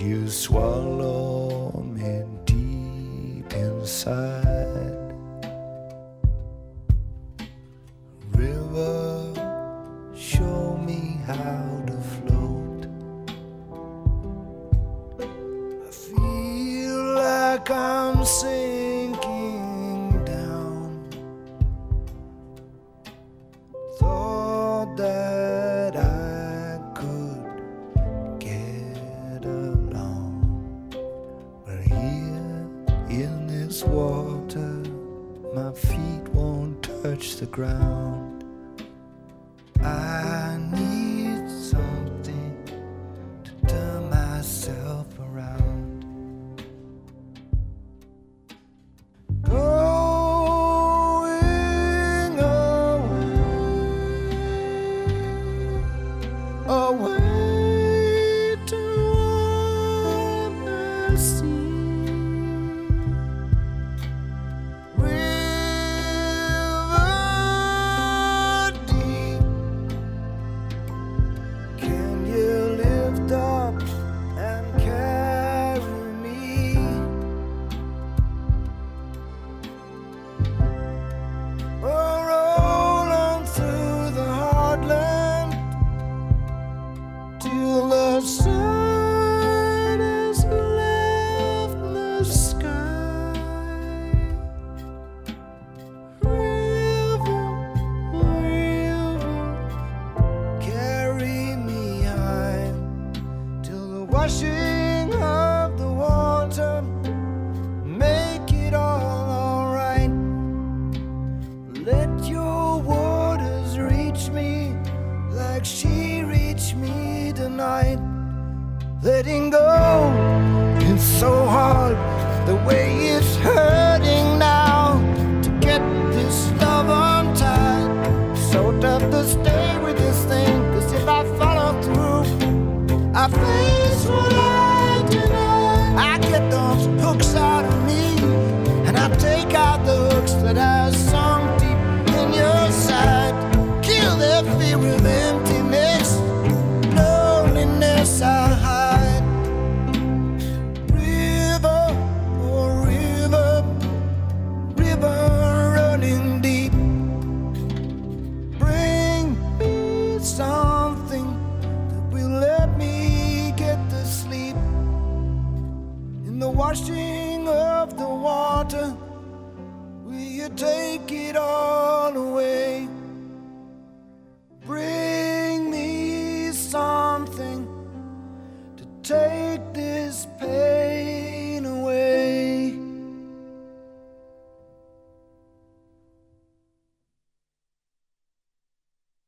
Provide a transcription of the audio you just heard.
you swallow me deep inside. River, show me how to float. I feel like I'm sinking down. Thought that I could get along, but here in this water my feet won't touch the ground. I need something to turn myself around. Going away toward the sea. River deep, can you lift up and carry me? Or roll on through the heartland till the sun has left the sky. River, river, carry me high till the washing of the water make it all alright. Let your waters reach me like she reached me tonight. Letting go, it's so hard the way it's hurting now to get this love untied. So tough to stay with this thing, 'cause if I follow through, I face what I deny. I get those hooks out of me, and I take out the hooks that I sunk deep in your side. Kill their fear with emptiness, loneliness I hide. River, oh river, river running deep, bring me something that will let me get to sleep. In the washing of the water, will you take it all